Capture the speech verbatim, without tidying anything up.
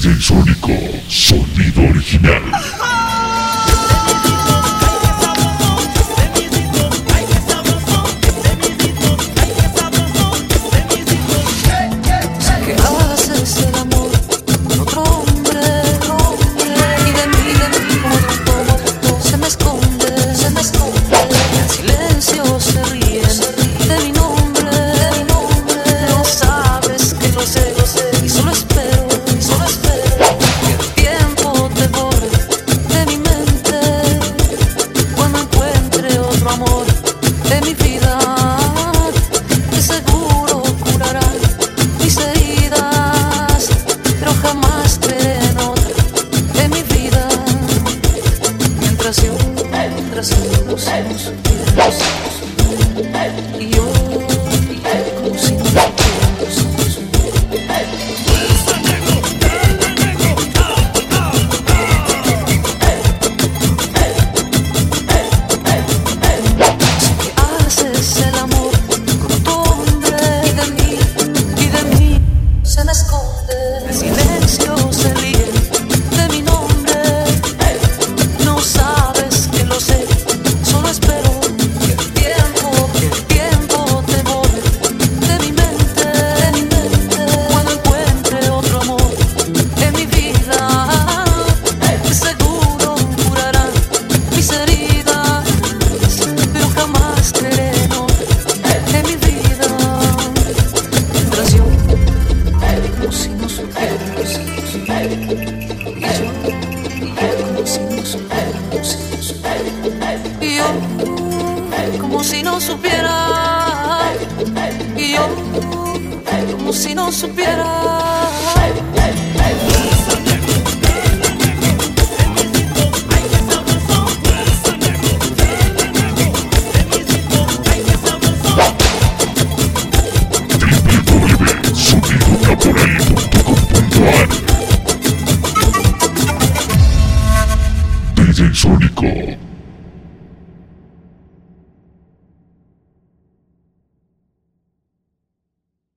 D J Sónico, sonido original. Y yo, como si no haces el amor con otro hombre y de mí, y de mí se me esconde. El silencio se ríe de mi nombre. No sabes que lo sé, solo espero que el tiempo, que el tiempo te borre de mi mente, de mi mente. Cuando encuentre otro amor en mi vida, que seguro curará mis heridas, pero jamás creeré no en mi vida. Mientras yo, como si no supiera, y yo, como si no supiera, y yo, como si no supiera. D J Sónico.